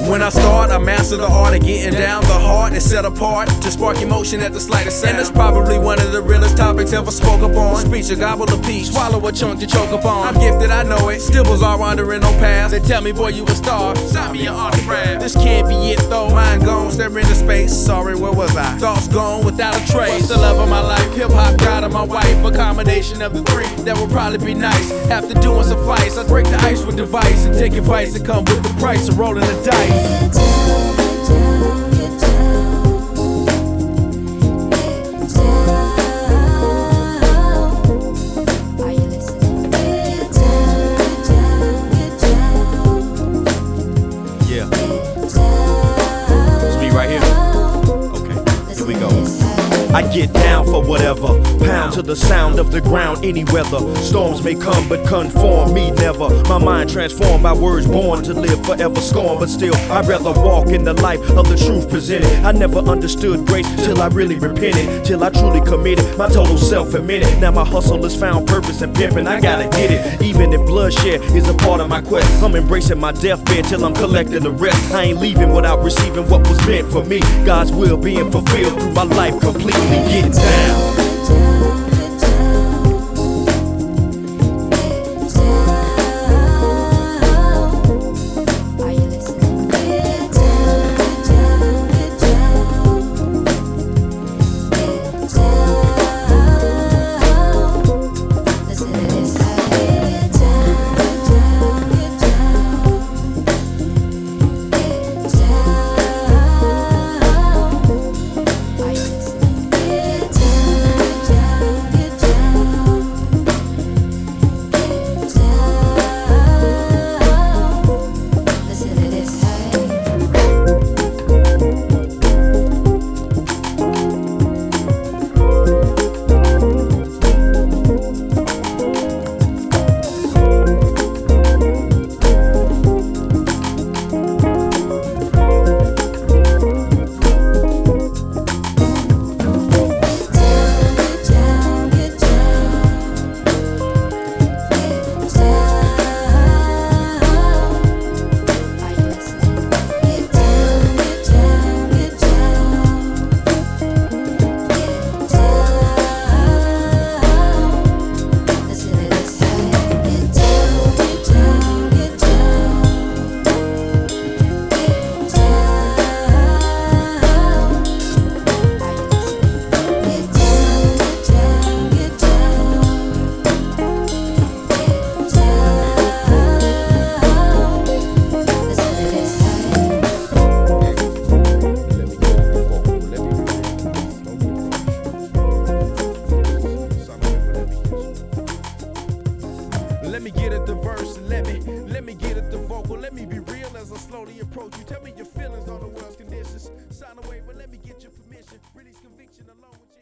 When I start, I master the art of getting down. The heart is set apart to spark emotion at the slightest sound. And it's probably one of the realest topics ever spoke upon. Speech, a gobble of peach, swallow a chunk to choke upon. I'm gifted, I know it. Stibbles are wandering on paths. They tell me, boy, you a star. Sign me your autograph. This can't be it though. Mind gone, staring into space. Sorry, where was I? Thoughts gone without a trace. What's the love of my life? Hip hop, God of my wife. A combination of the three that would probably be nice. After doing some fights, I break the ice with device and take advice that come with the price of rolling the dice. I get down for whatever, pound to the sound of the ground, any weather. Storms may come, but conform me never. My mind transformed by words born to live forever scorned, but still I'd rather walk in the life of the truth presented. I never understood grace till I really repented, till I truly committed my total self admitted. Now my hustle has found purpose and pimping, I gotta get it. Even if bloodshed is a part of my quest, I'm embracing my deathbed till I'm collecting the rest. I ain't leaving without receiving what was meant for me. God's will being fulfilled through my life completely. Get down. Let me get at the verse, let me get at the vocal. Let me be real as I slowly approach you. Tell me your feelings on the world's conditions. Sign away, but let me get your permission. Release conviction along with you.